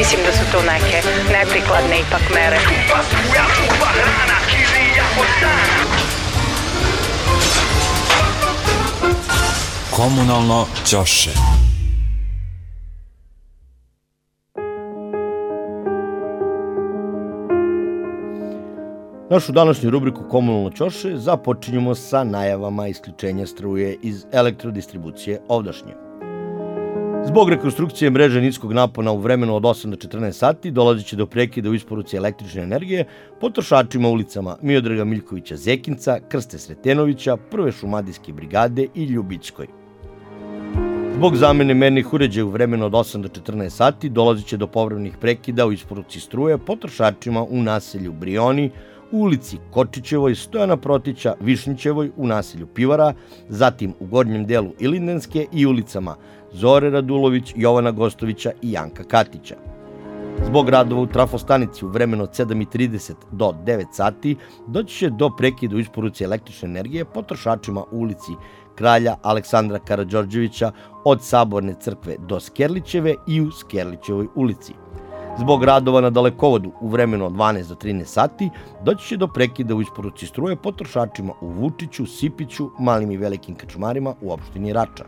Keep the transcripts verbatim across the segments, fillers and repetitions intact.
Mislim da su to neke neprikladne ipak mere. Komunalno ćoše. Našu današnju rubriku Komunalno ćoše započinjemo sa najavama isključenja struje iz elektrodistribucije ovdašnje. Zbog rekonstrukcije mreže niskog napona u vremenu od osam do četrnaest sati dolazit će do prekida u isporuci električne energije potrošačima ulicama Miodraga Miljkovića Zekinca, Krste Sretenovića, Prve šumadijske brigade i Ljubičkoj. Zbog zamene mernih uređaja u vremenu od osam do četrnaest sati dolazit će do povremenih prekida u isporuci struje potrošačima u naselju Brioni, u ulici Kočićevoj, Stojana Protića, Višnjićevoj, u naselju Pivara, zatim u gornjem delu Ilindenske i ulicama Zore Radulović, Jovana Gostovića i Janka Katića. Zbog radova u trafostanici u vremenu od sedam i trideset do devet sati doći će do prekida u isporuci električne energije potrošačima u ulici Kralja Aleksandra Karađorđevića od Saborne crkve do Skerlićeve i u Skerlićevoj ulici. Zbog radova na dalekovodu u vremenu od dvanaest do trinaest sati doći će do prekida u isporuci struje potrošačima u Vučiću, Sipiću, Malim i Velikim Krčmarima u opštini Rača.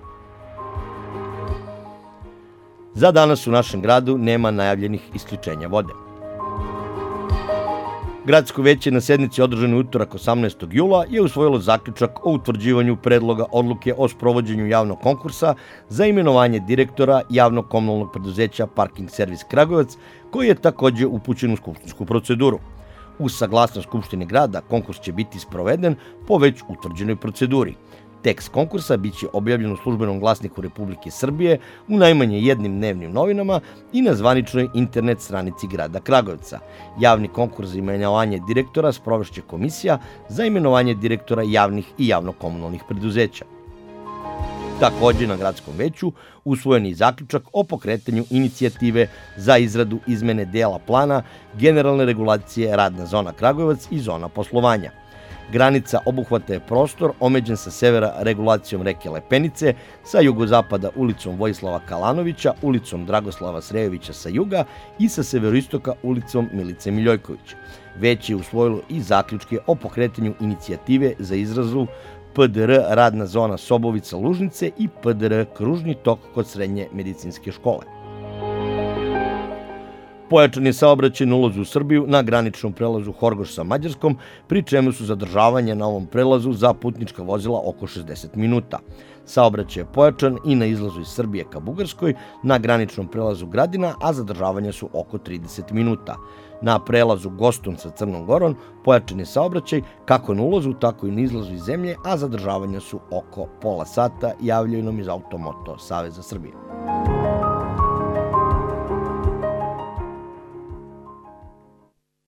Za danas u našem gradu nema najavljenih isključenja vode. Gradsko veće na sednici održanoj utorak osamnaestog jula je usvojilo zaključak o utvrđivanju predloga odluke o sprovođenju javnog konkursa za imenovanje direktora javnog komunalnog preduzeća Parking servis Kragujevac, koji je takođe upućen u skupštinsku proceduru. Uz saglasnost Skupštine grada, konkurs će biti sproveden po već utvrđenoj proceduri. Tekst konkursa biće objavljen u Službenom glasniku Republike Srbije u najmanje jednim dnevnim novinama i na zvaničnoj internet stranici grada Kragujevca. Javni konkurs za imenovanje direktora sprovešće Komisija za imenovanje direktora javnih i javno-komunalnih preduzeća. Takođe, na gradskom veću usvojen je zaključak o pokretanju inicijative za izradu izmene dela plana generalne regulacije radna zona Kragujevac i zona poslovanja. Granica obuhvata je prostor omeđen sa severa regulacijom reke Lepenice, sa jugozapada ulicom Vojislava Kalanovića, ulicom Dragoslava Srejovića sa juga i sa severoistoka ulicom Milice Miljojković. Već je usvojilo i zaključke o pokretanju inicijative za izrazu P D R radna zona Sobovica-Lužnice i P D R kružni tok kod srednje medicinske škole. Pojačan je saobraćaj na ulazu u Srbiju na graničnom prelazu Horgoš sa Mađarskom, pri čemu su zadržavanja na ovom prelazu za putnička vozila oko šezdeset minuta. Saobraćaj je pojačan i na izlazu iz Srbije ka Bugarskoj, na graničnom prelazu Gradina, a zadržavanja su oko trideset minuta. Na prelazu Gostun sa Crnom Gorom pojačan je saobraćaj kako na ulazu, tako i na izlazu iz zemlje, a zadržavanja su oko pola sata, javljaju nam iz Automoto Saveza Srbije.